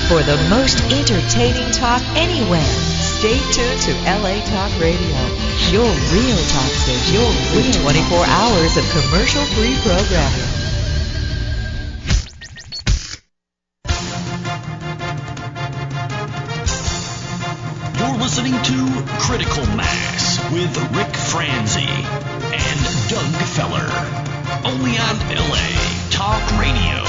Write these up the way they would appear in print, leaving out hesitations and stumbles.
for the most entertaining talk anywhere. Stay tuned to LA Talk Radio, your real talk station with 24 hours of commercial-free programming. You're listening to Critical Mass with Rick Franzi and Doug Feller, only on LA Talk Radio.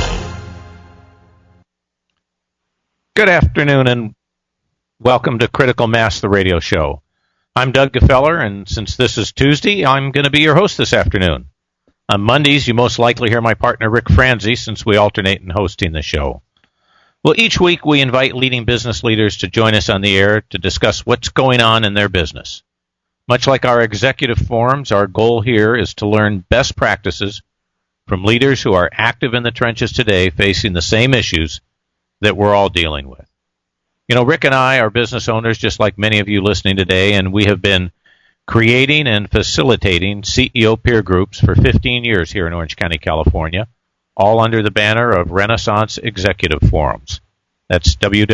Good afternoon and welcome to Critical Mass, the radio show. I'm Doug Gefeller, and since this is Tuesday, I'm going to be your host this afternoon. On Mondays, you most likely hear my partner Rick Franzi, since we alternate in hosting the show. Well, each week we invite leading business leaders to join us on the air to discuss what's going on in their business. Much like our executive forums, our goal here is to learn best practices from leaders who are active in the trenches today facing the same issues that we're all dealing with. You know, Rick and I are business owners just like many of you listening today, and we have been creating and facilitating CEO peer groups for 15 years here in Orange County, California, all under the banner of Renaissance Executive Forums. That's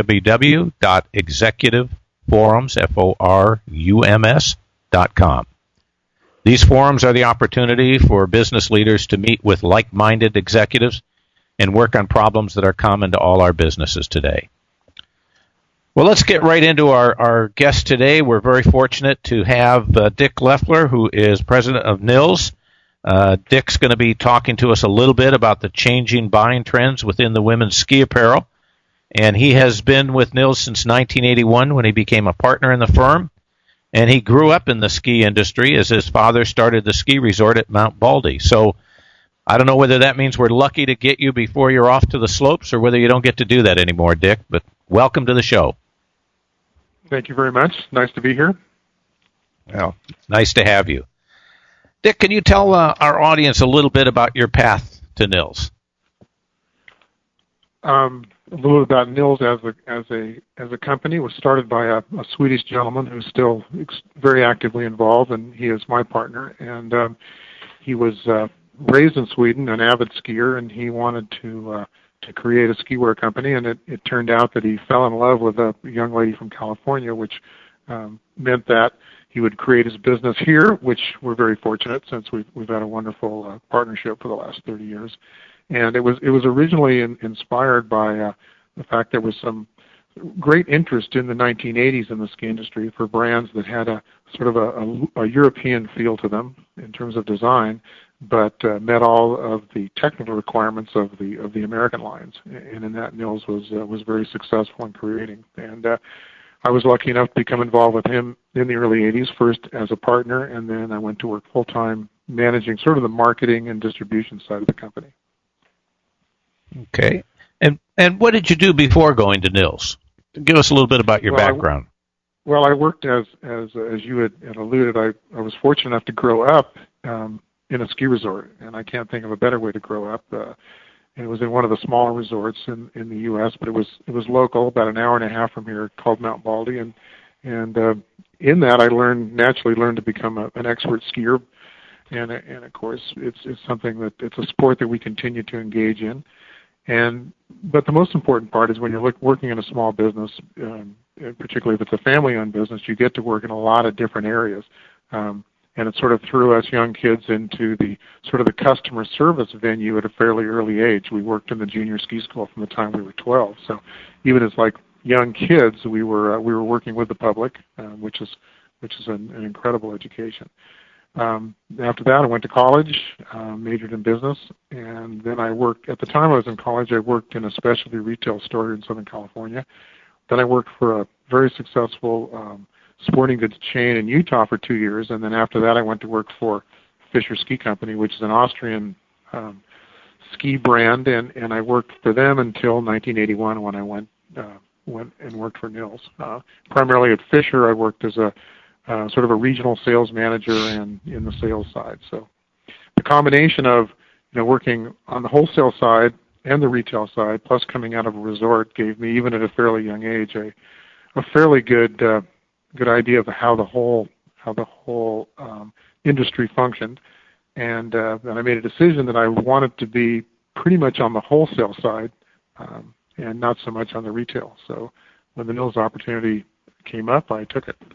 www.executiveforums.com. These forums are the opportunity for business leaders to meet with like-minded executives and work on problems that are common to all our businesses today. Well, let's get right into our guest today. We're very fortunate to have Dick Leffler, who is president of Nils. Dick's going to be talking to us a little bit about the changing buying trends within the women's ski apparel. And he has been with Nils since 1981 when he became a partner in the firm. And he grew up in the ski industry as his father started the ski resort at Mount Baldy. So I don't know whether that means we're lucky to get you before you're off to the slopes or whether you don't get to do that anymore, Dick. But welcome to the show. Thank you very much. Nice to be here. Well, nice to have you. Dick, can you tell our audience a little bit about your path to Nils? A little about Nils as a company was started by a Swedish gentleman who's still very actively involved, and he is my partner. And he was raised in Sweden, an avid skier, and he wanted to create a ski wear company. And it turned out that he fell in love with a young lady from California, which meant that he would create his business here, which we're very fortunate since we've had a wonderful partnership for the last 30 years. And it was originally inspired by the fact there was some great interest in the 1980s in the ski industry for brands that had a sort of a European feel to them in terms of design, but met all of the technical requirements of the American lines. And in that, Nils was very successful in creating. And I was lucky enough to become involved with him in the early 80s, first as a partner, and then I went to work full-time managing sort of the marketing and distribution side of the company. Okay. And what did you do before going to Nils? Give us a little bit about your background. I worked as you had alluded. I was fortunate enough to grow up in a ski resort, and I can't think of a better way to grow up. It was in one of the smaller resorts in the U.S., but it was local, about an hour and a half from here, called Mount Baldy, and in that I naturally learned to become an expert skier, and of course it's something that it's a sport that we continue to engage in, but the most important part is when you're working in a small business, particularly if it's a family-owned business, you get to work in a lot of different areas. And it sort of threw us young kids into the sort of the customer service venue at a fairly early age. We worked in the junior ski school from the time we were 12. So even as like young kids, we were working with the public, which is an incredible education. After that, I went to college, majored in business, and then I worked. At the time I was in college, I worked in a specialty retail store in Southern California. Then I worked for a very successful sporting goods chain in Utah for 2 years, and then after that I went to work for Fischer Ski Company, which is an Austrian ski brand, and I worked for them until 1981 when I went and worked for Nils. Primarily at Fischer, I worked as a sort of a regional sales manager and in the sales side. So the combination of working on the wholesale side and the retail side, plus coming out of a resort, gave me, even at a fairly young age, a fairly good idea of how the whole industry functioned, and I made a decision that I wanted to be pretty much on the wholesale side and not so much on the retail. So when the Nils opportunity came up, I took it.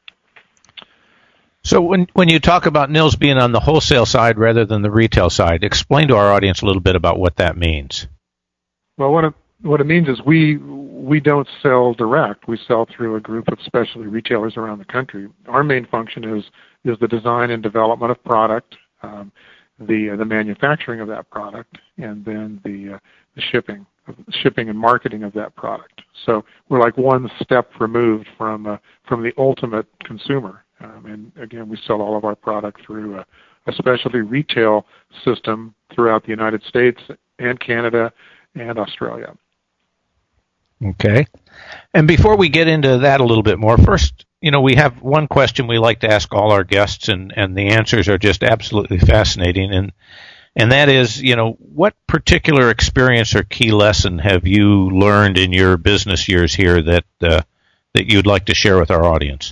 So when you talk about Nils being on the wholesale side rather than the retail side, explain to our audience a little bit about what that means. Well, what it means is we don't sell direct. We sell through a group of specialty retailers around the country. Our main function is the design and development of product, the manufacturing of that product, and then the shipping and marketing of that product. So we're like one step removed from the ultimate consumer. And again, we sell all of our product through a specialty retail system throughout the United States and Canada and Australia. Okay. And before we get into that a little bit more, first, we have one question we like to ask all our guests, and the answers are just absolutely fascinating. And that is, what particular experience or key lesson have you learned in your business years here that you'd like to share with our audience?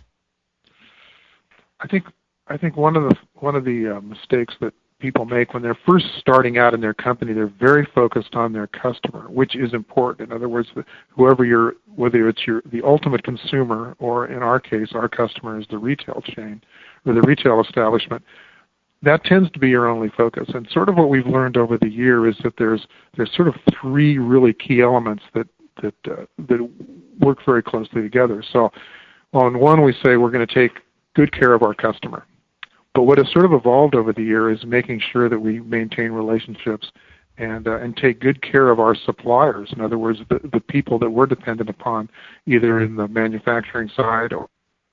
I think one of the mistakes that people make when they're first starting out in their company, they're very focused on their customer, which is important. In other words, whether it's the ultimate consumer, or in our case, our customer is the retail chain or the retail establishment, that tends to be your only focus. And sort of what we've learned over the year is that there's sort of three really key elements that work very closely together. So on one, we say we're going to take good care of our customer. But what has sort of evolved over the year is making sure that we maintain relationships and take good care of our suppliers. In other words, the people that we're dependent upon, either in the manufacturing side or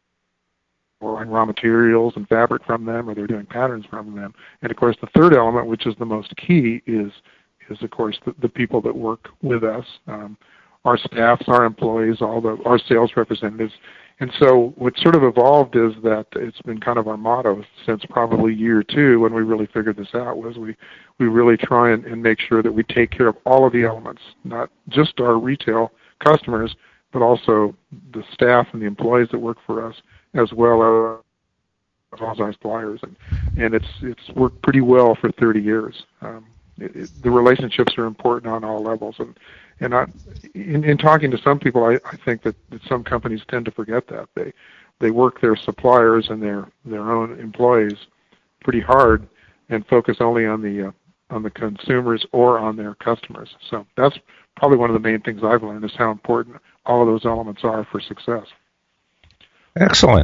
in raw materials and fabric from them, or they're doing patterns from them. And of course, the third element, which is the most key, is of course the people that work with us, our staffs, our employees, our sales representatives. And so what sort of evolved is that it's been kind of our motto since probably year two, when we really figured this out, was we really try and make sure that we take care of all of the elements, not just our retail customers, but also the staff and the employees that work for us, as well as our suppliers. And it's worked pretty well for 30 years. The relationships are important on all levels. And in talking to some people, I think that some companies tend to forget that. They work their suppliers and their own employees pretty hard and focus only on the consumers or on their customers. So that's probably one of the main things I've learned, is how important all of those elements are for success. Excellent.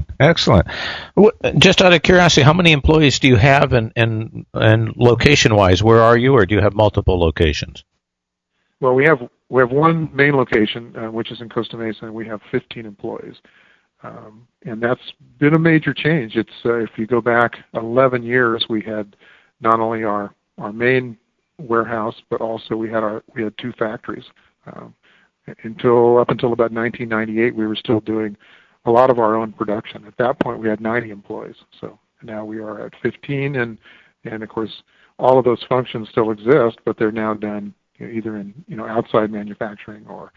Just out of curiosity, how many employees do you have, and location-wise, where are you, or do you have multiple locations? Well, we have one main location, which is in Costa Mesa, and we have 15 employees. And that's been a major change. It's if you go back 11 years, we had not only our main warehouse, but also we had two factories. Up until about 1998, we were still doing a lot of our own production. At that point, we had 90 employees. So now we are at 15, and of course, all of those functions still exist, but they're now done either in outside manufacturing or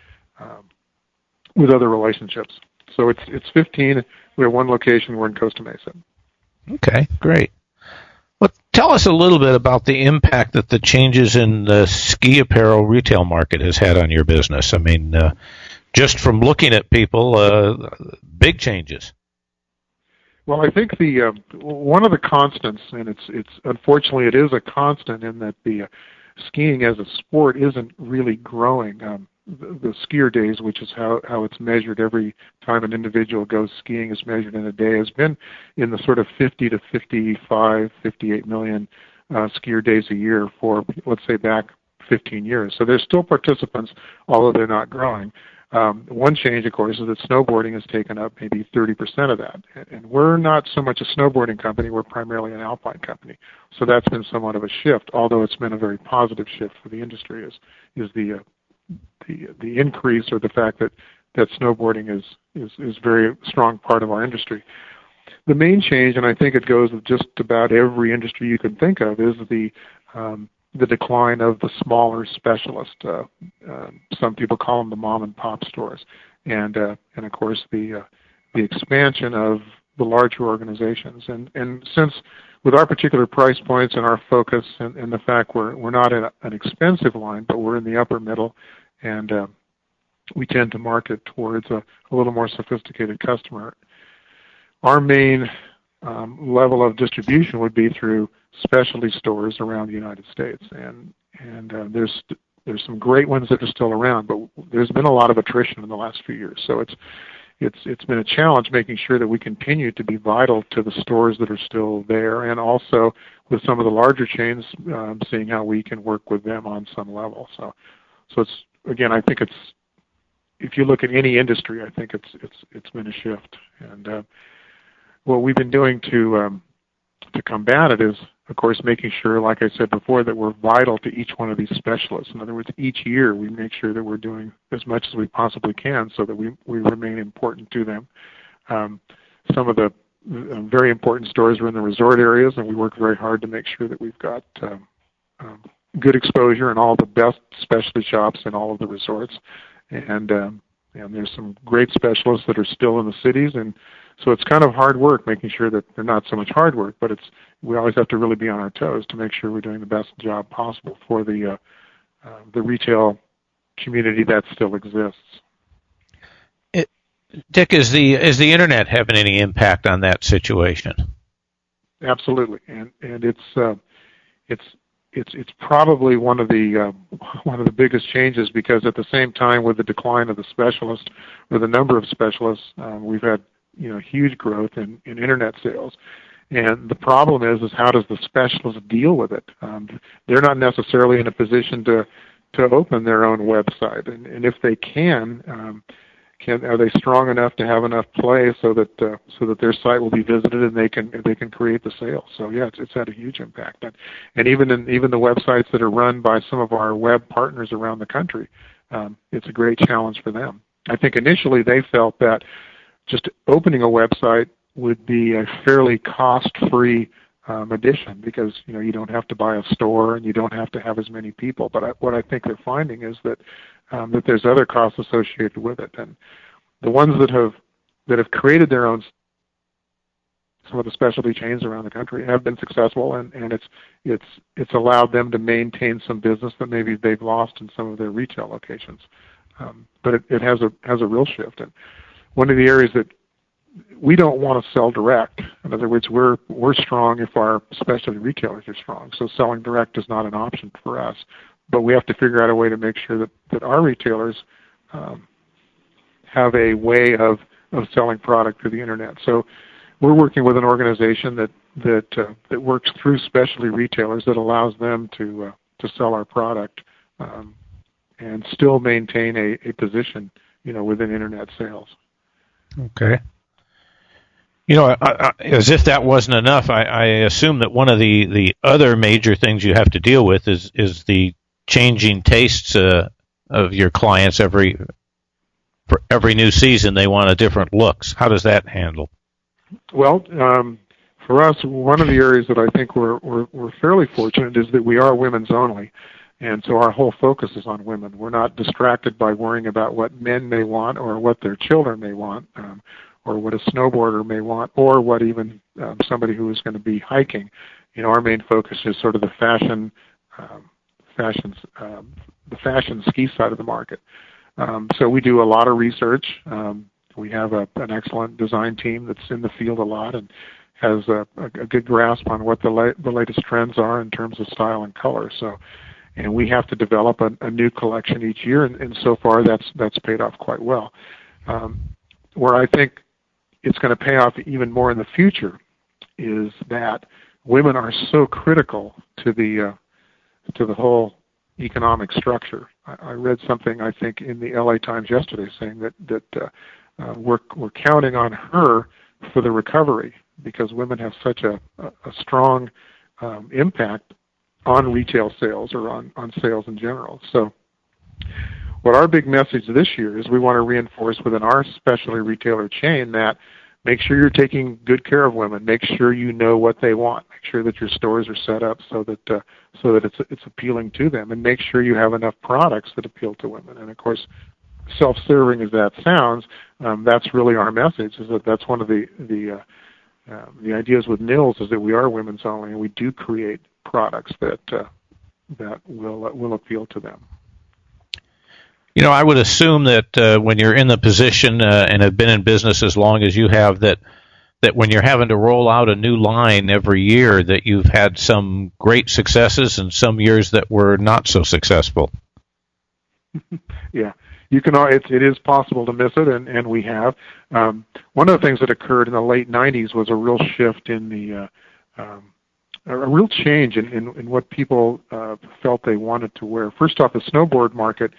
with other relationships. So it's 15. We have one location. We're in Costa Mesa. Okay, great. Well, tell us a little bit about the impact that the changes in the ski apparel retail market has had on your business. I mean, just from looking at people, big changes. Well, I think the one of the constants, and it's unfortunately it is a constant, in that the skiing as a sport isn't really growing. The skier days, which is how it's measured every time an individual goes skiing, is measured in a day, has been in the sort of 50 to 55, 58 million skier days a year for, let's say, back 15 years. So there's still participants, although they're not growing. One change, of course, is that snowboarding has taken up maybe 30% of that. And we're not so much a snowboarding company, we're primarily an alpine company. So that's been somewhat of a shift, although it's been a very positive shift for the industry, is the increase, or the fact that snowboarding is very strong part of our industry. The main change, and I think it goes with just about every industry you can think of, is the decline of the smaller specialist. Some people call them the mom and pop stores, and of course the expansion of the larger organizations. And since with our particular price points and our focus and the fact we're not in an expensive line, but we're in the upper middle, and we tend to market towards a little more sophisticated customer. Our main level of distribution would be through specialty stores around the United States, and there's some great ones that are still around, but there's been a lot of attrition in the last few years. So it's been a challenge making sure that we continue to be vital to the stores that are still there, and also with some of the larger chains, seeing how we can work with them on some level. So it's, again, I think it's, if you look at any industry, I think it's been a shift. And what we've been doing to combat it is, of course, making sure, like I said before, that we're vital to each one of these specialists. In other words, each year we make sure that we're doing as much as we possibly can so that we remain important to them. Some of the very important stores are in the resort areas, and we work very hard to make sure that we've got good exposure in all the best specialty shops in all of the resorts. And there's some great specialists that are still in the cities, and so it's kind of hard work making sure that they're not so much hard work, but we always have to really be on our toes to make sure we're doing the best job possible for the retail community that still exists. Dick, is the internet having any impact on that situation? Absolutely, and it's probably one of the biggest changes, because at the same time with the decline of the specialists, or the number of specialists, we've had huge growth in internet sales. And the problem is how does the specialist deal with it? They're not necessarily in a position to open their own website, and if they are they strong enough to have enough play so that their site will be visited and they can create the sale? So yeah, it's had a huge impact. And even the websites that are run by some of our web partners around the country, it's a great challenge for them. I think initially they felt that just opening a website would be a fairly cost-free addition, because you don't have to buy a store and you don't have to have as many people. But what I think they're finding is that there's other costs associated with it, and the ones that have created their own, some of the specialty chains around the country, have been successful, and it's allowed them to maintain some business that maybe they've lost in some of their retail locations. But it has a real shift. And one of the areas that we don't want to sell direct. In other words, we're strong if our specialty retailers are strong. So selling direct is not an option for us. But we have to figure out a way to make sure that our retailers have a way of selling product through the internet. So we're working with an organization that works through specialty retailers, that allows them to sell our product and still maintain a position within internet sales. Okay. As if that wasn't enough, I assume that one of the other major things you have to deal with is the changing tastes of your clients. For every new season, they want a different looks. How does that handle? Well, for us, one of the areas that I think we're fairly fortunate is that we are women's only, and so our whole focus is on women. We're not distracted by worrying about what men may want or what their children may want. Or what a snowboarder may want, or what even somebody who is going to be hiking. Our main focus is sort of the fashion ski side of the market. So we do a lot of research. We have an excellent design team that's in the field a lot and has a good grasp on what the latest trends are in terms of style and color. And we have to develop a new collection each year, and so far that's paid off quite well. Where I think it's going to pay off even more in the future is that women are so critical to the whole economic structure. I read something, I think, in the LA Times yesterday saying that we're counting on her for the recovery, because women have such a strong impact on retail sales, or on sales in general. So what our big message this year is, we want to reinforce within our specialty retailer chain that make sure you're taking good care of women. Make sure you know what they want. Make sure that your stores are set up so that it's appealing to them, and make sure you have enough products that appeal to women. And of course, self-serving as that sounds, that's really our message. Is that's one of the ideas with Nils, is that we are women's only, and we do create products that will appeal to them. I would assume that when you're in the position and have been in business as long as you have, that when you're having to roll out a new line every year, that you've had some great successes and some years that were not so successful. Yeah, you can. It is possible to miss it, and we have. One of the things that occurred in the late '90s was a real shift in the a real change in what people felt they wanted to wear. First off, the snowboard market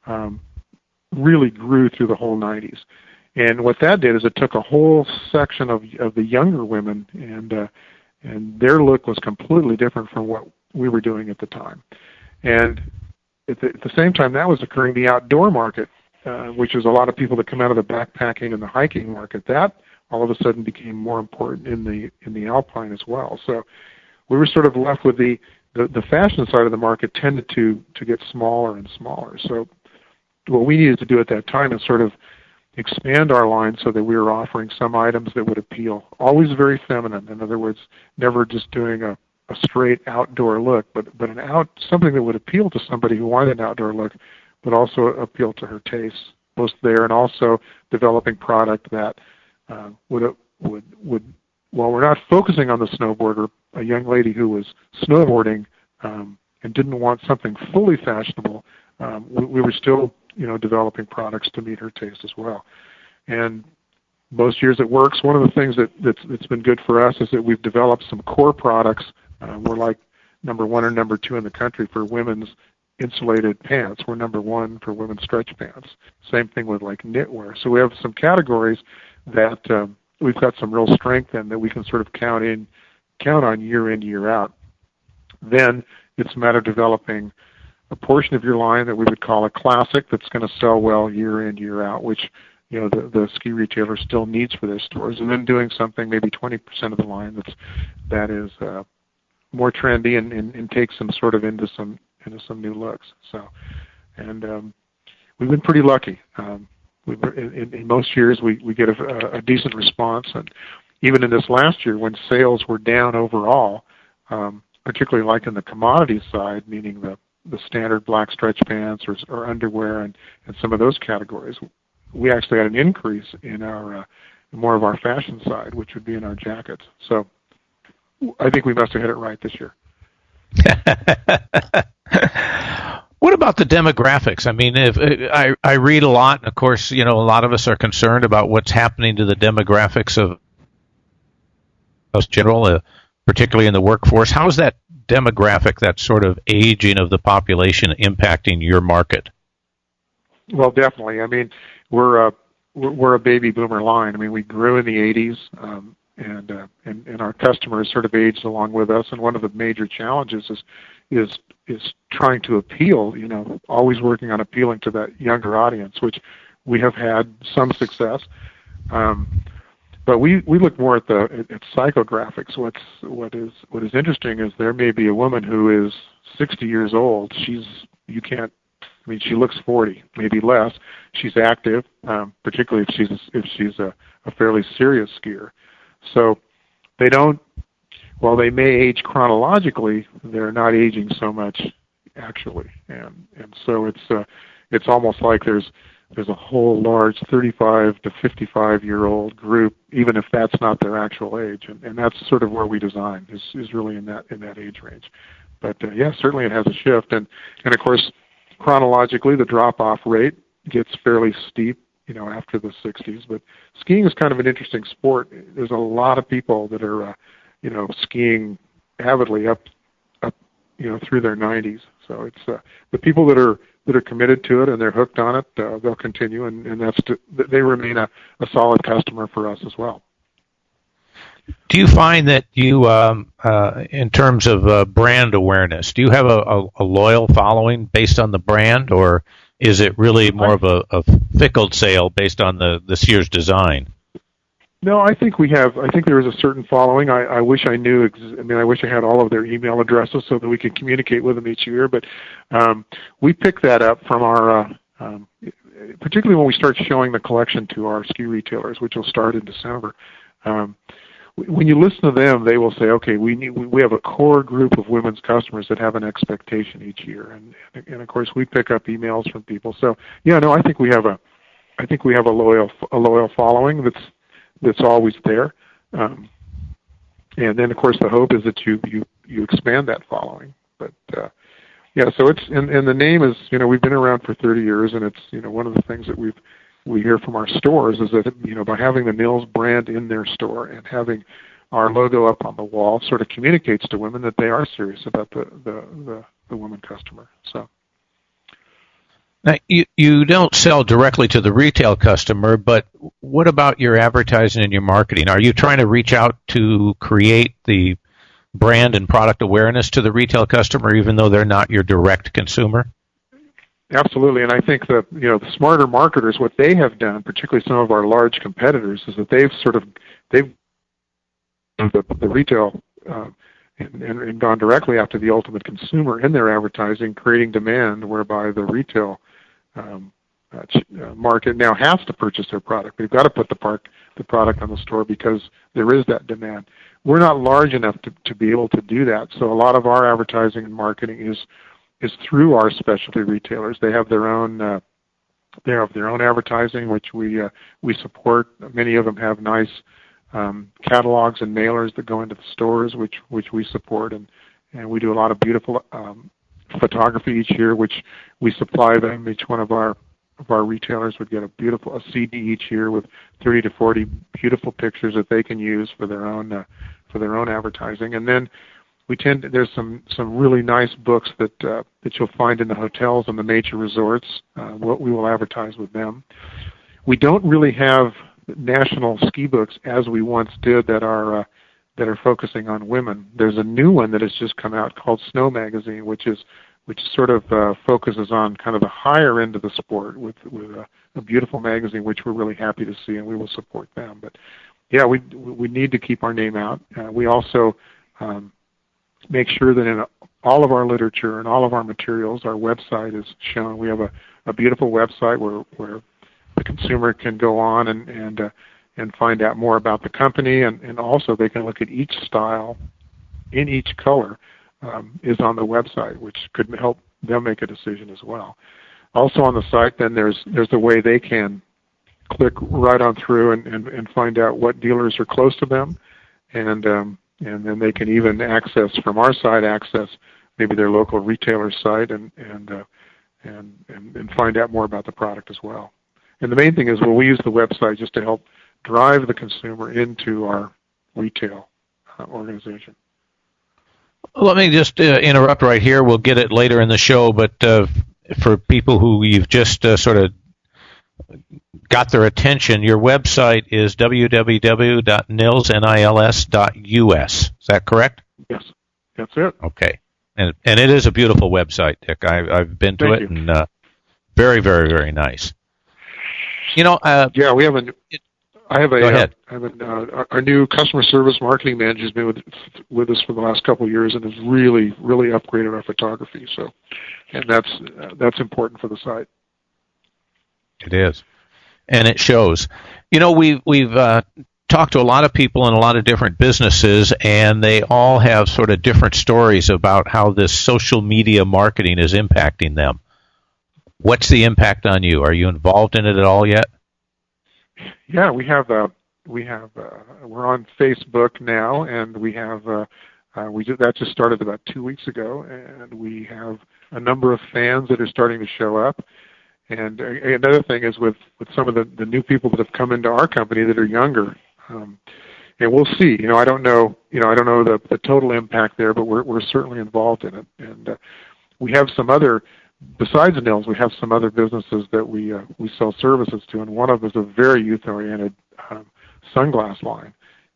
really grew through the whole '90s. And what that did is it took a whole section of the younger women, and their look was completely different from what we were doing at the time. And at the same time that was occurring, the outdoor market, which is a lot of people that come out of the backpacking and the hiking market, that all of a sudden became more important in the alpine as well. So we were sort of left with the fashion side of the market tended to get smaller and smaller. So what we needed to do at that time is sort of expand our line so that we were offering some items that would appeal, always very feminine. In other words, never just doing a straight outdoor look, but something that would appeal to somebody who wanted an outdoor look, but also appeal to her tastes, both there and also developing product that would while we're not focusing on the snowboarder, a young lady who was snowboarding and didn't want something fully fashionable, we were still developing products to meet her taste as well. And most years it works. One of the things that's been good for us is that we've developed some core products. We're like number 1 or number 2 in the country for women's insulated pants. We're number 1 for women's stretch pants. Same thing with like knitwear. So we have some categories that we've got some real strength in that we can sort of count on year in, year out. Then it's a matter of developing a portion of your line that we would call a classic that's going to sell well year in, year out, which the ski retailer still needs for their stores, and then doing something maybe 20% of the line that is more trendy and takes them sort of into some new looks. So, and we've been pretty lucky. In most years we get a decent response, and even in this last year when sales were down overall, particularly like in the commodity side, meaning the standard black stretch pants or underwear and some of those categories, we actually had an increase in our more of our fashion side, which would be in our jackets. So I think we must have hit it right this year. What about the demographics? I mean, if I read a lot, and of course, a lot of us are concerned about what's happening to the demographics of general, particularly in the workforce. How is that demographic, that sort of aging of the population, impacting your market? Well, definitely. I mean, we're a baby boomer line. I mean, we grew in the '80s, and our customers sort of aged along with us. And one of the major challenges is trying to appeal. Always working on appealing to that younger audience, which we have had some success. But we look more at psychographics. What is interesting is there may be a woman who is 60 years old. She looks 40, maybe less. She's active, particularly if she's a fairly serious skier. So while they may age chronologically, they're not aging so much actually, and so it's almost like there's a whole large 35 to 55-year-old group, even if that's not their actual age, and that's sort of where we design is really in that age range. But yeah, certainly it has a shift, and of course, chronologically, the drop-off rate gets fairly steep, after the 60s. But skiing is kind of an interesting sport. There's a lot of people that are, skiing avidly up, through their 90s. So it's the people that are committed to it and they're hooked on it. They'll continue, and they remain a solid customer for us as well. Do you find that you, in terms of brand awareness, do you have a loyal following based on the brand, or is it really more of a fickle sale based on this year's design? No, I think we have. I think there is a certain following. I wish I knew. I wish I had all of their email addresses so that we could communicate with them each year. But we pick that up from our, particularly when we start showing the collection to our ski retailers, which will start in December. when you listen to them, they will say, okay, we have a core group of women's customers that have an expectation each year, and of course we pick up emails from people. So yeah, no, I think we have a loyal following that's always there, and then of course the hope is that you expand that following. But yeah, so it's and the name is, we've been around for 30 years, and it's one of the things that we hear from our stores is that by having the Nils brand in their store and having our logo up on the wall sort of communicates to women that they are serious about the woman customer. So. Now, you don't sell directly to the retail customer, but what about your advertising and your marketing? Are you trying to reach out to create the brand and product awareness to the retail customer, even though they're not your direct consumer? Absolutely, and I think that the smarter marketers, what they have done, particularly some of our large competitors, is that they've the retail and gone directly after the ultimate consumer in their advertising, creating demand whereby the retail market now has to purchase their product. They've got to put the product on the store because there is that demand. We're not large enough to be able to do that, so a lot of our advertising and marketing is through our specialty retailers. They have their own advertising, which we support. Many of them have nice catalogs and mailers that go into the stores, which we support, and we do a lot of beautiful photography each year, which we supply them. Each one of our retailers would get a CD each year with 30 to 40 beautiful pictures that they can use for their own advertising. And then there's some really nice books that you'll find in the hotels and the major resorts. We will advertise with them. We don't really have national ski books as we once did that are focusing on women. There's a new one that has just come out called Snow Magazine, which sort of focuses on kind of the higher end of the sport with a beautiful magazine, which we're really happy to see, and we will support them. But yeah, we need to keep our name out. We also make sure that in all of our literature and all of our materials, our website is shown. We have a beautiful website where the consumer can go on and find out more about the company, and also they can look at each style in each color is on the website, which could help them make a decision as well. Also on the site, then there's the way they can click right on through and find out what dealers are close to them, and then they can even access from our site maybe their local retailer site and find out more about the product as well. And the main thing is, we use the website just to help drive the consumer into our retail organization. Let me just interrupt right here. We'll get it later in the show, but for people who you've just sort of got their attention, your website is www.nils.us. Is that correct? Yes, that's it. Okay, and it is a beautiful website, Dick. I've been to it, and very, very, very nice. Yeah, we have Go ahead. Our new customer service marketing manager has been with us for the last couple of years and has really, really upgraded our photography. So, and that's important for the site. It is, and it shows. We've talked to a lot of people in a lot of different businesses, and they all have sort of different stories about how this social media marketing is impacting them. What's the impact on you? Are you involved in it at all yet? Yeah, we're on Facebook now, and that just started about 2 weeks ago, and we have a number of fans that are starting to show up. And another thing is with some of the new people that have come into our company that are younger, and we'll see. I don't know the total impact there, but we're certainly involved in it. And we have some other. Besides Nils, we have some other businesses that we sell services to, and one of them is a very youth-oriented sunglass line.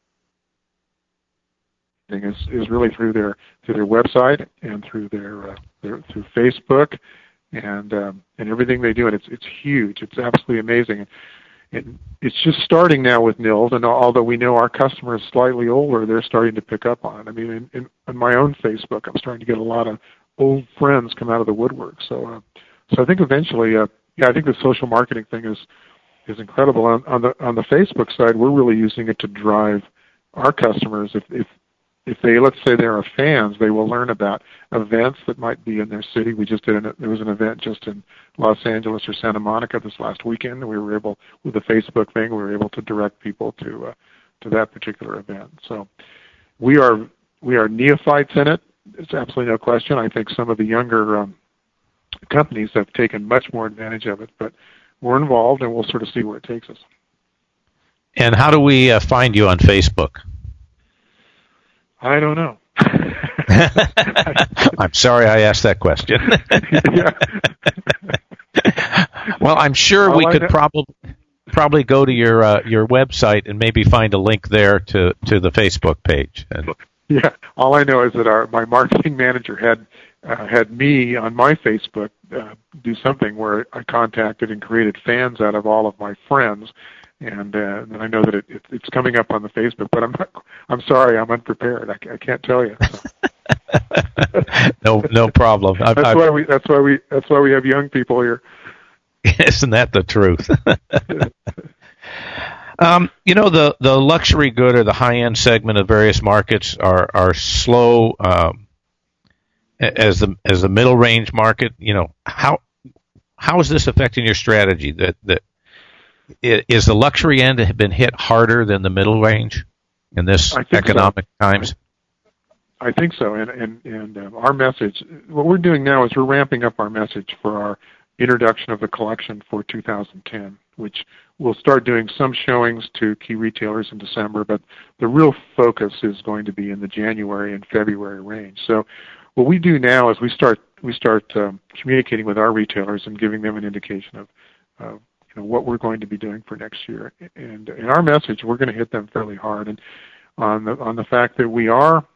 Is really through their website and through through Facebook and everything they do, and it's huge. It's absolutely amazing. And it's just starting now with Nils, and although we know our customer is slightly older, they're starting to pick up on it. I mean, in my own Facebook, I'm starting to get a lot of old friends come out of the woodwork. So I think eventually, I think the social marketing thing is incredible. On the Facebook side, we're really using it to drive our customers, if they, let's say, there are fans, they will learn about events that might be in their city. There was an event just in Los Angeles or Santa Monica this last weekend. We were able, with the Facebook thing, we were able to direct people to that particular event. So we are neophytes in it. It's absolutely no question. I think some of the younger companies have taken much more advantage of it, but we're involved, and we'll sort of see where it takes us. And how do we find you on Facebook? I don't know. I'm sorry I asked that question. Well, I'm sure we could probably go to your website and maybe find a link there to the Facebook page. Yeah, all I know is that my marketing manager had me on my Facebook do something where I contacted and created fans out of all of my friends, and I know that it's coming up on the Facebook, but I'm sorry, I'm unprepared. I can't tell you. So. No problem. That's why we have young people here. Isn't that the truth? The luxury good or the high-end segment of various markets are slow as the middle range market. How is this affecting your strategy? That is the luxury end have been hit harder than the middle range in this economic times? I think so, and our message, what we're doing now is we're ramping up our message for our introduction of the collection for 2010, which we'll start doing some showings to key retailers in December, but the real focus is going to be in the January and February range. So what we do now is we start communicating with our retailers and giving them an indication of what we're going to be doing for next year. And in our message, we're going to hit them fairly hard, and on the fact that we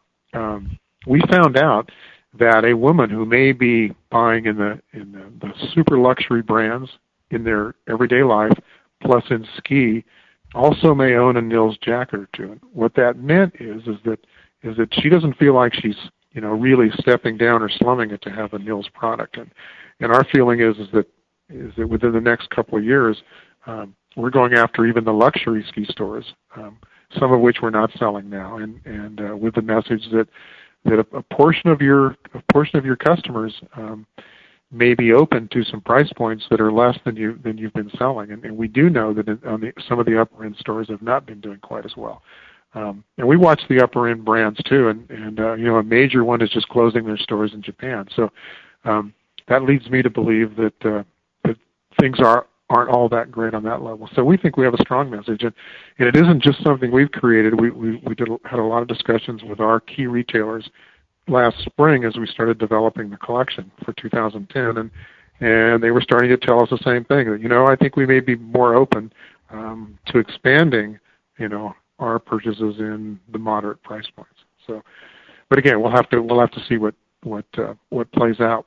found out that a woman who may be buying in the super luxury brands in their everyday life, plus in ski, also may own a Nils jacket or two. And what that meant is that she doesn't feel like she's really stepping down or slumming it to have a Nils product. And our feeling is that within the next couple of years, we're going after even the luxury ski stores, some of which we're not selling now, and with the message that a portion of your customers may be open to some price points that are less than you've been selling, and we do know that some of the upper end stores have not been doing quite as well. And we watch the upper end brands too, and a major one is just closing their stores in Japan. So that leads me to believe that things aren't all that great on that level. So we think we have a strong message, and it isn't just something we've created. We had a lot of discussions with our key retailers last spring as we started developing the collection for 2010, and they were starting to tell us the same thing, that I think we may be more open to expanding our purchases in the moderate price points. So, but again, we'll have to see what plays out.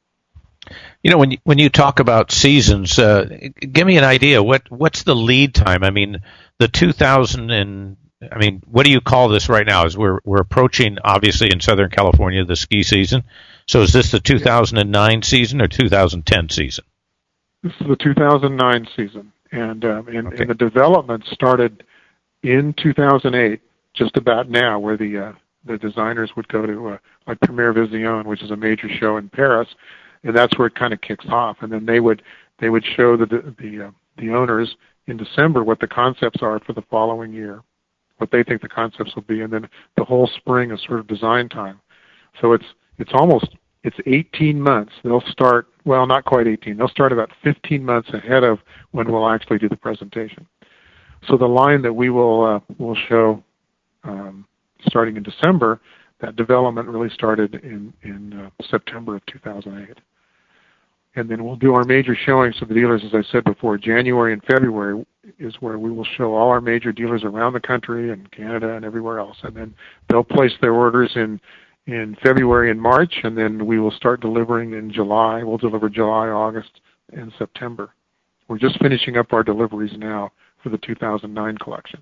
When you talk about seasons, give me an idea. What's the lead time? I mean, the 2000 and what do you call this right now? As we're approaching, obviously, in Southern California, the ski season. So is this the 2009 season or 2010 season? This is the 2009 season, and the development started in 2008, just about now, where the designers would go to like Première Vision, which is a major show in Paris. And that's where it kind of kicks off, and then they would show the owners in December what the concepts are for the following year, what they think the concepts will be, and then the whole spring is sort of design time. So it's 18 months. They'll start, well, not quite 18. They'll start about 15 months ahead of when we'll actually do the presentation. So the line that we will show starting in December, that development really started in September of 2008. And then we'll do our major showings to the dealers, as I said before. January and February is where we will show all our major dealers around the country and Canada and everywhere else. And then they'll place their orders in February and March, and then we will start delivering in July. We'll deliver July, August, and September. We're just finishing up our deliveries now for the 2009 collection.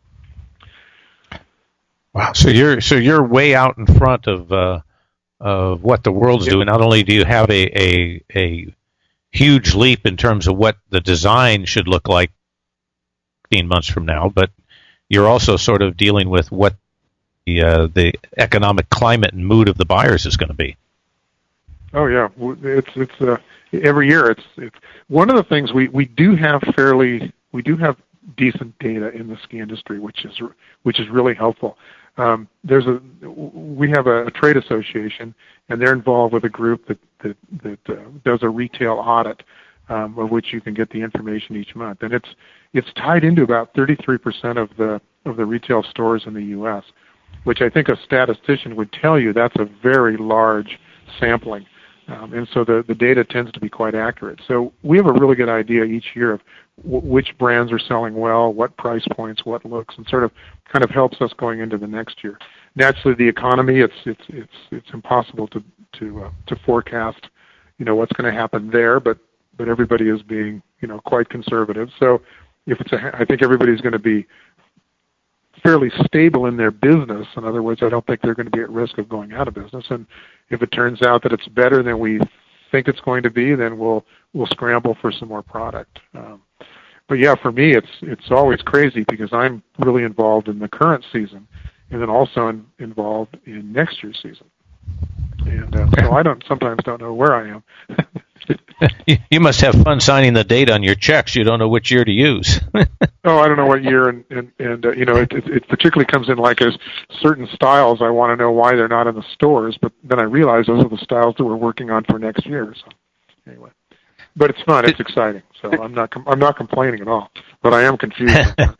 Wow! So you're way out in front of what the world's doing. Not only do you have a huge leap in terms of what the design should look like 15 months from now, but you're also sort of dealing with what the economic climate and mood of the buyers is going to be. Oh yeah, it's every year. It's one of the things we do have decent data in the ski industry, which is really helpful. We have a trade association, and they're involved with a group that does a retail audit, of which you can get the information each month, and it's tied into about 33% of the retail stores in the U.S., which I think a statistician would tell you that's a very large sampling. And so the data tends to be quite accurate. So we have a really good idea each year of which brands are selling well, what price points, what looks, and sort of kind of helps us going into the next year. Naturally, the economy, it's impossible to forecast, what's going to happen there, but everybody is being, quite conservative. So I think everybody's going to be fairly stable in their business. In other words, I don't think they're going to be at risk of going out of business. And if it turns out that it's better than we think it's going to be, then we'll scramble for some more product. But yeah, for me, it's always crazy because I'm really involved in the current season, and then also involved in next year's season. And so I sometimes don't know where I am. You must have fun signing the date on your checks. You don't know which year to use. Oh, I don't know what year, and it particularly comes in like as certain styles. I want to know why they're not in the stores, but then I realize those are the styles that we're working on for next year. So anyway, but it's fun. It's exciting. So I'm not complaining at all, but I am confused.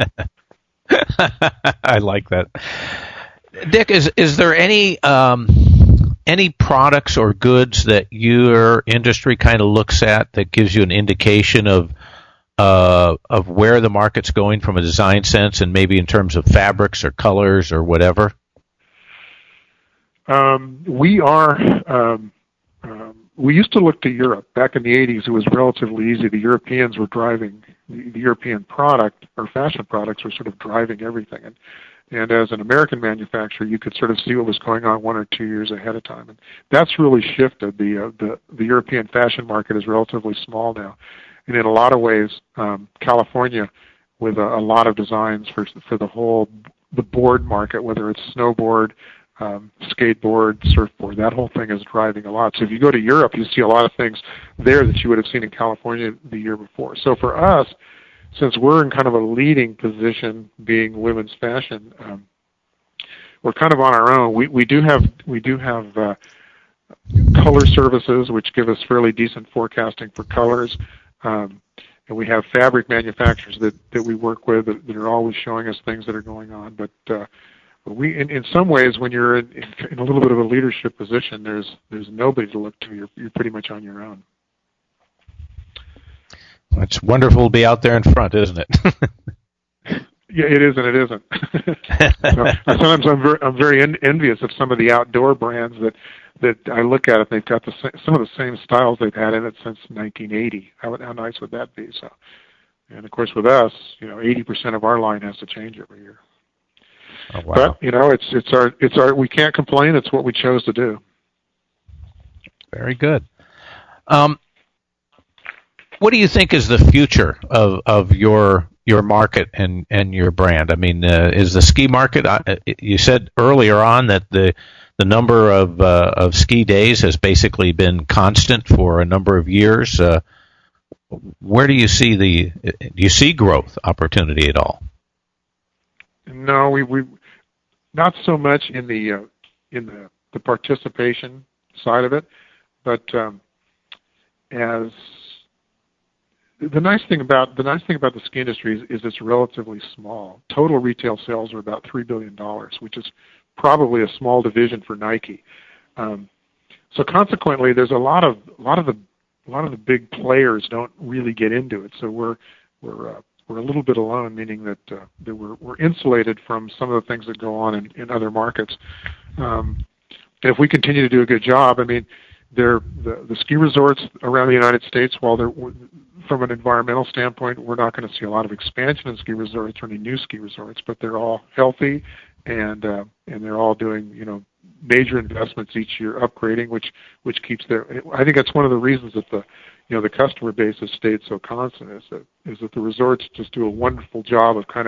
I like that. Dick, is there any products or goods that your industry kind of looks at that gives you an indication of where the market's going from a design sense, and maybe in terms of fabrics or colors or whatever? We used to look to Europe. Back in the 80s, it was relatively easy. The Europeans were driving the European product, or fashion products were sort of driving everything. And as an American manufacturer, you could sort of see what was going on 1 or 2 years ahead of time. And that's really shifted. The European fashion market is relatively small now. And in a lot of ways, California, with a lot of designs for the board market, whether it's snowboard, skateboard, surfboard, that whole thing is driving a lot. So if you go to Europe, you see a lot of things there that you would have seen in California the year before. So for us, since we're in kind of a leading position being women's fashion, we're kind of on our own. We do have color services, which give us fairly decent forecasting for colors. And we have fabric manufacturers that we work with that are always showing us things that are going on. But we, in some ways, when you're in a little bit of a leadership position, there's nobody to look to. You're pretty much on your own. It's wonderful to be out there in front, isn't it? Yeah, it is and it isn't. Sometimes I'm very envious of some of the outdoor brands that I look at it. They've got some of the same styles they've had in it since 1980. How nice would that be? So, and of course with us, 80% of our line has to change every year. Oh, wow. But it's our we can't complain. It's what we chose to do. Very good. What do you think is the future of your market and your brand? I mean, is the ski market? You said earlier on that the number of ski days has basically been constant for a number of years. Where do you see growth opportunity at all? No, we not so much in the participation side of it, but as the nice thing about the ski industry is it's relatively small. Total retail sales are about $3 billion, which is probably a small division for Nike. So consequently, there's a lot of the big players don't really get into it. So we're a little bit alone, meaning that we're insulated from some of the things that go on in other markets. And if we continue to do a good job, I mean, the ski resorts around the United States, while they're from an environmental standpoint, we're not going to see a lot of expansion in ski resorts or any new ski resorts, but they're all healthy, and they're all doing major investments each year, upgrading, which keeps their. I think that's one of the reasons that the customer base has stayed so constant is that the resorts just do a wonderful job of kind of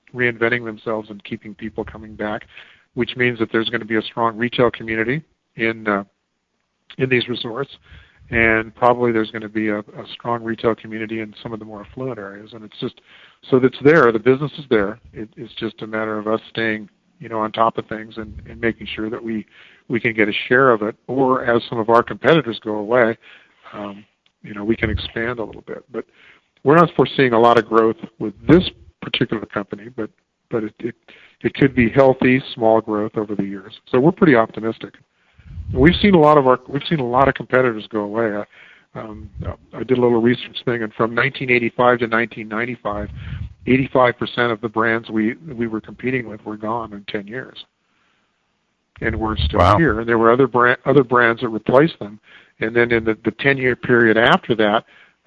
reinventing themselves and keeping people coming back, which means that there's going to be a strong retail community in these resorts, and probably there's going to be a strong retail community in some of the more affluent areas. And it's just so that's there. The business is there. It's just a matter of us staying, on top of things and making sure that we can get a share of it. Or as some of our competitors go away, we can expand a little bit. But we're not foreseeing a lot of growth with this particular company, but it could be healthy, small growth over the years. So we're pretty optimistic. We've seen a lot of competitors go away. I did a little research thing, and from 1985 to 1995, 85% of the brands we were competing with were gone in 10 years, and we're still here. And there were other brands that replaced them. And then in the 10-year period after that,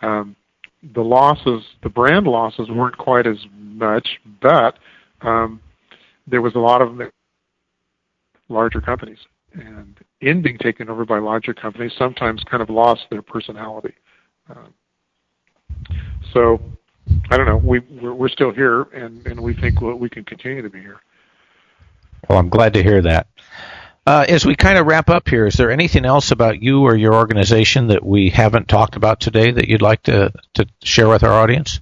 the brand losses weren't quite as much, but there was a lot of larger companies. And in being taken over by larger companies, sometimes kind of lost their personality. So, I don't know. We're still here, and we think we can continue to be here. Well, I'm glad to hear that. As we kind of wrap up here, is there anything else about you or your organization that we haven't talked about today that you'd like to share with our audience?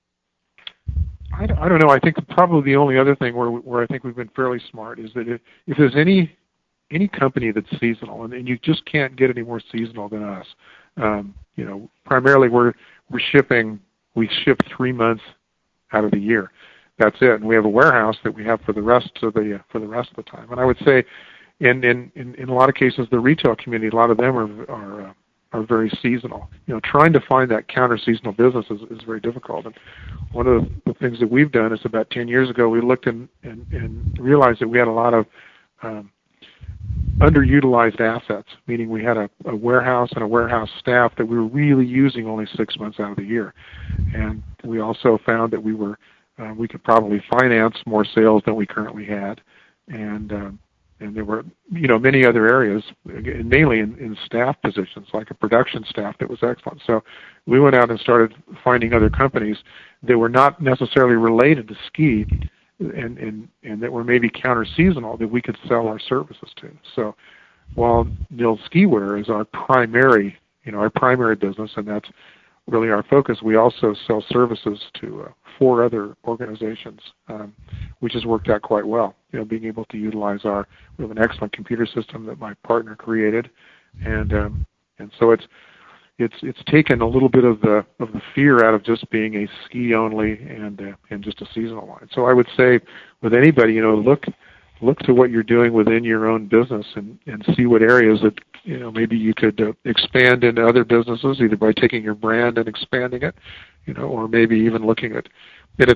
I don't know. I think probably the only other thing where I think we've been fairly smart is that if there's any company that's seasonal, and you just can't get any more seasonal than us. Primarily we ship 3 months out of the year. That's it, and we have a warehouse that we have for the rest of the time. And I would say, in a lot of cases, the retail community, a lot of them are very seasonal. Trying to find that counter-seasonal business is very difficult. And one of the things that we've done is about 10 years ago, we looked and realized that we had a lot of underutilized assets, meaning we had a warehouse and a warehouse staff that we were really using only 6 months out of the year. And we also found that we could probably finance more sales than we currently had. And there were, many other areas, mainly in staff positions, like a production staff that was excellent. So we went out and started finding other companies that were not necessarily related to ski, and that were maybe counter-seasonal that we could sell our services to. So while Nils Ski Wear is our primary business, and that's really our focus, we also sell services to 4 other organizations, which has worked out quite well. Being able to utilize we have an excellent computer system that my partner created, and so it's taken a little bit of the fear out of just being a ski only and just a seasonal line. So I would say with anybody, look to what you're doing within your own business and see what areas that maybe you could expand into other businesses, either by taking your brand and expanding it, or maybe even looking at it.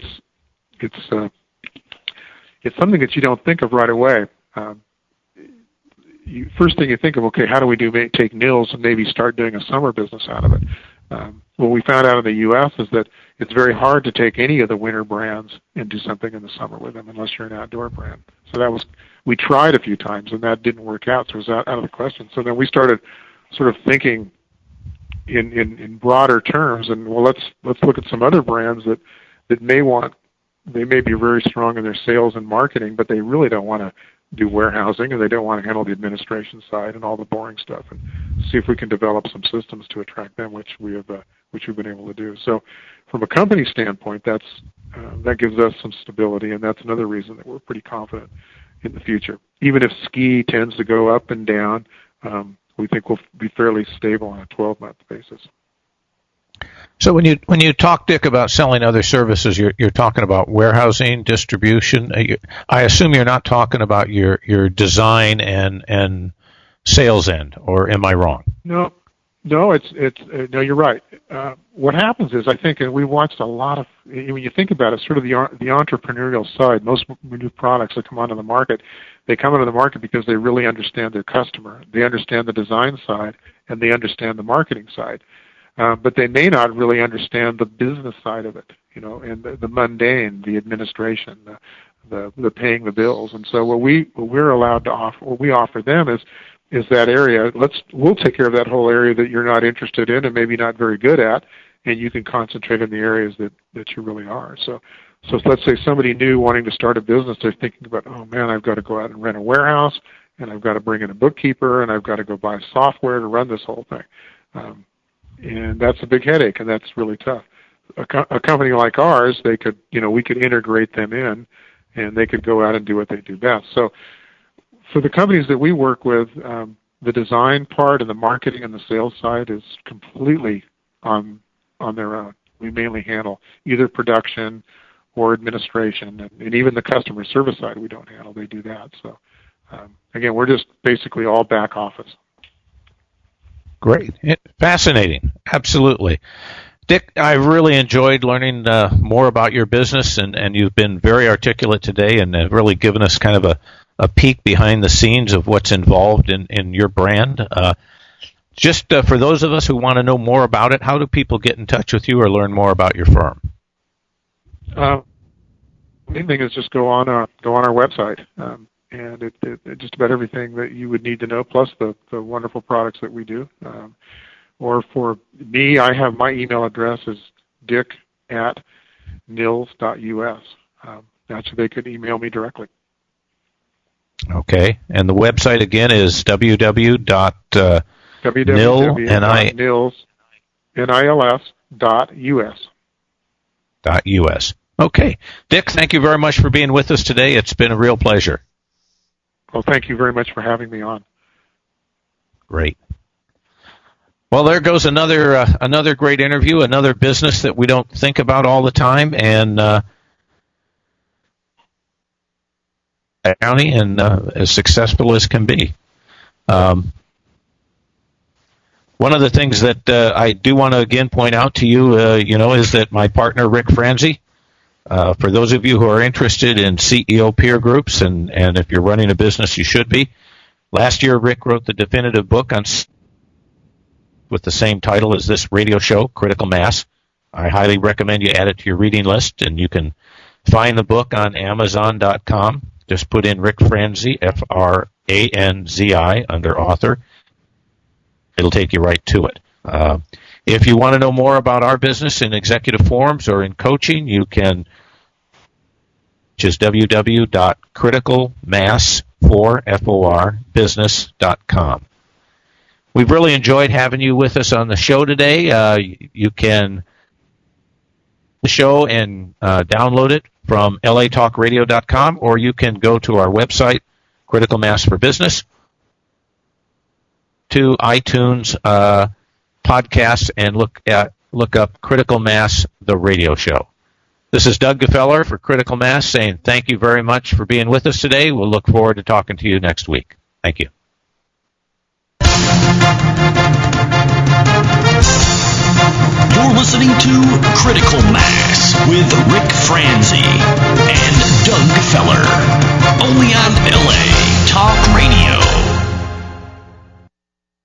It's something that you don't think of right away. First thing you think of, okay, how do we take Nils and maybe start doing a summer business out of it? What we found out in the U.S. is that it's very hard to take any of the winter brands and do something in the summer with them unless you're an outdoor brand. So we tried a few times and that didn't work out, so it was out of the question. So then we started sort of thinking in broader terms, and let's look at some other brands that they may be very strong in their sales and marketing, but they really don't want to do warehousing, and they don't want to handle the administration side and all the boring stuff, and see if we can develop some systems to attract them, which we've been able to do. So from a company standpoint, that gives us some stability, and that's another reason that we're pretty confident in the future. Even if ski tends to go up and down, we think we'll be fairly stable on a 12-month basis. So when you talk, Dick, about selling other services, you're talking about warehousing, distribution. I assume you're not talking about your design and sales end, or am I wrong? No, no, you're right. What happens is, I think, and we watched a lot of, when you think about it, sort of the entrepreneurial side. Most new products that come onto the market, they come onto the market because they really understand their customer. They understand the design side, and they understand the marketing side. But they may not really understand the business side of it, and the mundane, the administration, the paying the bills. And so what we're allowed to offer, what we offer them is that area. We'll take care of that whole area that you're not interested in and maybe not very good at, and you can concentrate in the areas that you really are. So So let's say somebody new wanting to start a business, they're thinking about, oh man, I've got to go out and rent a warehouse, and I've got to bring in a bookkeeper, and I've got to go buy software to run this whole thing. And that's a big headache, and that's really tough. A company like ours, we could integrate them in, and they could go out and do what they do best. So for the companies that we work with, the design part and the marketing and the sales side is completely on their own. We mainly handle either production or administration, and even the customer service side we don't handle. They do that. So again, we're just basically all back office. Great. Fascinating. Absolutely. Dick, I really enjoyed learning more about your business, and you've been very articulate today and really given us kind of a peek behind the scenes of what's involved in your brand. Just for those of us who want to know more about it, how do people get in touch with you or learn more about your firm? The main thing is just go on our website, and it just about everything that you would need to know, plus the wonderful products that we do. Or for me, I have my email address is dick@nils.us. That's they could email me directly. Okay, and the website again is www.nils.us. Okay. Dick, thank you very much for being with us today. It's been a real pleasure. Well, thank you very much for having me on. Great. Well, there goes another great interview, another business that we don't think about all the time, and county and as successful as can be. One of the things that I do want to again point out to you, is that my partner Rick Franzi. For those of you who are interested in CEO peer groups, and if you're running a business, you should be. Last year, Rick wrote the definitive book on with the same title as this radio show, Critical Mass. I highly recommend you add it to your reading list, and you can find the book on Amazon.com. Just put in Rick Franzi, Franzi, under author. It'll take you right to it. If you want to know more about our business in executive forums or in coaching, you can just www.criticalmass4business.com. We've really enjoyed having you with us on the show today. You can the show and download it from latalkradio.com, or you can go to our website, Critical Mass for Business, to iTunes podcasts, and look up Critical Mass, the radio show. This is Doug Gefeller for Critical Mass saying thank you very much for being with us today. We'll look forward to talking to you next week. Thank you. You're listening to Critical Mass with Rick Franzi. And